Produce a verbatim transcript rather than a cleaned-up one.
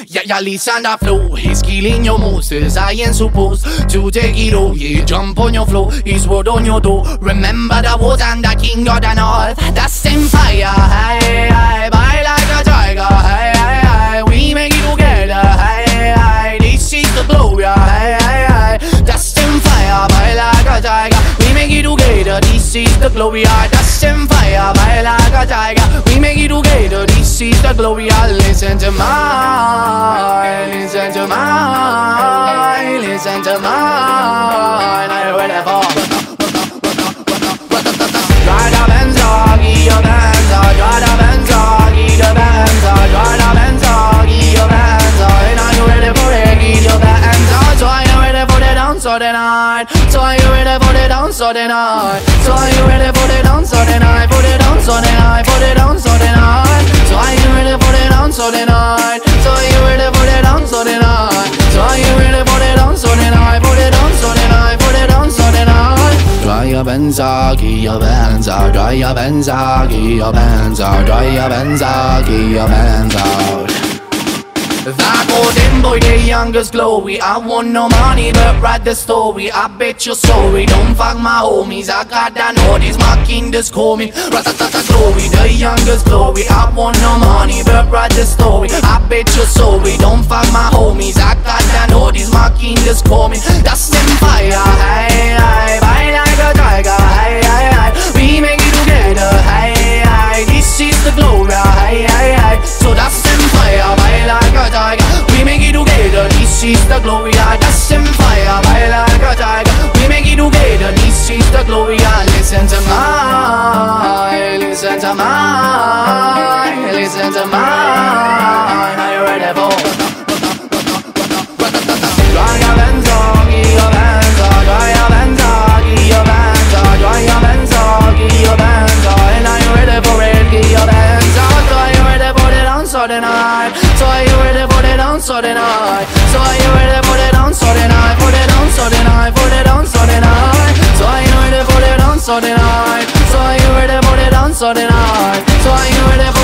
Yeah, yeah, listen that flow. He's killing your moves. I ain't supposed to take it all. Yeah, jump on your flow. He's word on your door. Remember the wars and the king of the north. That's in fire. Hey, hey, bite like a tiger. Hey, hey, hey. We make it together. Hey, hey, this is the glory. Hey, hey, hey. That's in fire. Bite like a tiger. We make it together. This is the glory. That's in fire. Bite like a tiger. We make it together. This is the glory. Listen to mine. Listen to mine. Listen to mine. I read it for. Ride a Benza, give your Benza. Ride a Benza, give your Benza. Ride a Benza, give your Benza. And are you ready for it? Give your Benza. So are you ready for the dance of the night? So are you ready for the dance of the night? So are you ready for the dance of the night? For the dance of the night? For the dance of the night? So are you ready for the dance of the night? So are you ready for the dance of the night? So are you ready for the dance of the night? For the dance of the night? For the dance of the night? Dry your Benza, give your Benza. Dry your Benza, give your Benza. Dry your Benza, give your Benza. That golden boy, the youngest glory. I want no money, but write the story. I bet you're sorry, don't fuck my homies. I got that notice, my king just call me Ratatata glory, the youngest glory. I want no money, but write the story. I bet you're sorry, don't fuck my homies. I got that notice, my king just call me. That's them fire, hey, hey, bite like a tiger, hey, hey, hey. We make it together, hey, hey. This is the glory, hey, hey, hey. So that's them fire, bite like a tiger. We make it together, this is the glory. That's them fire, bite like a tiger. We make it together, this is the glory. Listen to mine, listen to mine, listen to mine. Are you ready for? Dry your Benza, give your Benza. Dry your Benza, give your Benza. Dry your Benza, give your Benza. And are you ready for it? Give your Benza. So are you ready for the dance of the night? So are you ready for the dance of the night? So are you ready for the dance of the night? For the dance of the night? For the dance of the night? So are you ready for the dance of the night? So are you ready for the dance of the night? So are you ready for